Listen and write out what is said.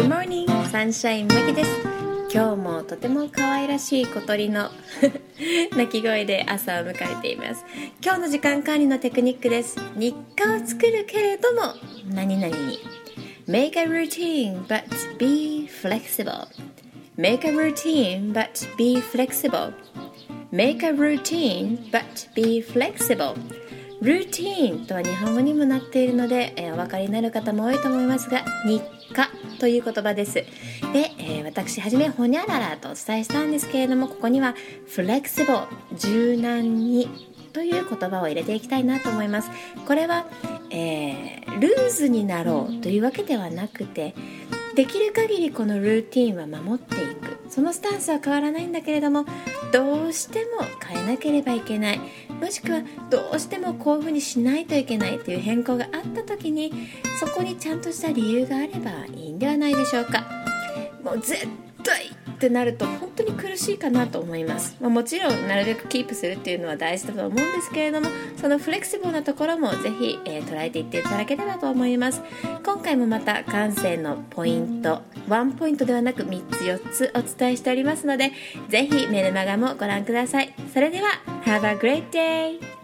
Good morning, サンシャインマキです。今日もとても可愛らしい小鳥の鳴き声で朝を迎えています。今日の時間管理のテクニックです。日課を作るけれども何々に Make a routine but be flexible. Make a routine but be flexible. Make a routine but be flexible. ルーティーンとは日本語にもなっているので、お分かりになる方も多いと思いますが、日課という言葉です。で、私はじめほにゃららとお伝えしたんですけれども、ここには flexible 柔軟にという言葉を入れていきたいなと思います。これは、ルーズになろうというわけではなくて、できる限りこのルーティンは守っていく、そのスタンスは変わらないんだけれども、どうしても変えなければいけない、もしくはどうしてもこういうふうにしないといけないという変更があった時に、そこにちゃんとした理由があればいいんではないでしょうか。もう絶対ってなると本当に苦しいかなと思います。もちろんなるべくキープするっていうのは大事だと思うんですけれども、そのフレキシブルなところもぜひ、捉えていっていただければと思います。今回もまた感性のポイント、ワンポイントではなく3つ4つお伝えしておりますので、ぜひメルマガもご覧ください。それでは Have a great day!